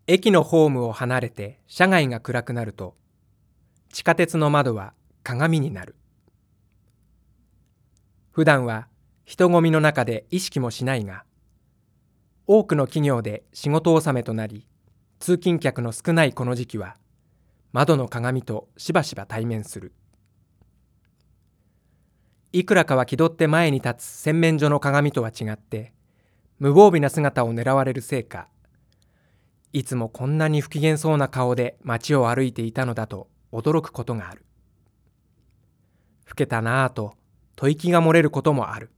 駅のホームを離れて車外が暗くなると、地下鉄の窓は鏡になる。普段は人混みの中で意識もしないが、多くの企業で仕事納めとなり、通勤客の少ないこの時期は、窓の鏡としばしば対面する。いくらかは気取って前に立つ洗面所の鏡とは違って、無防備な姿を狙われるせいか、いつもこんなに不機嫌そうな顔で街を歩いていたのだと驚くことがある。老けたなぁと吐息が漏れることもある。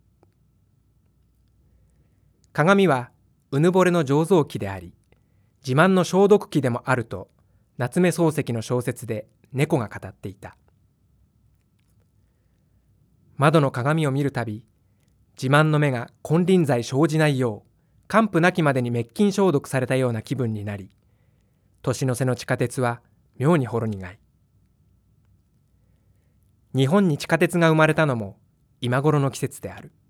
鏡はうぬぼれの醸造器であり、自慢の消毒器でもあると、夏目漱石の小説で猫が語っていた。窓の鏡を見るたび、自慢の目が金輪際生じないよう、完膚なきまでに滅菌消毒されたような気分になり、年の瀬の地下鉄は妙にほろ苦い。日本に地下鉄が生まれたのも今頃の季節である。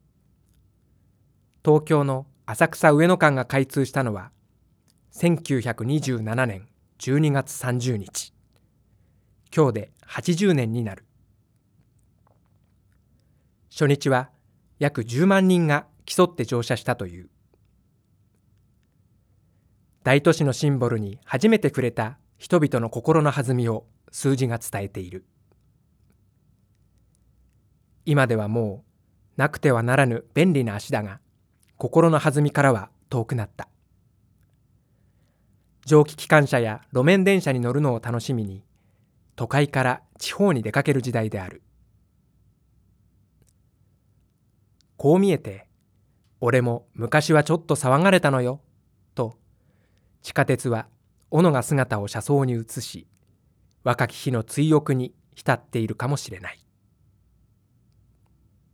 東京の浅草上野間が開通したのは1927年12月30日。今日で80年になる。初日は約10万人が競って乗車したという。大都市のシンボルに初めて触れた人々の心の弾みを数字が伝えている。今ではもうなくてはならぬ便利な足だが、心の弾みからは遠くなった。蒸気機関車や路面電車に乗るのを楽しみに、都会から地方に出かける時代である。こう見えて、俺も昔はちょっと騒がれたのよ、と、地下鉄は斧が姿を車窓に移し、若き日の追憶に浸っているかもしれない。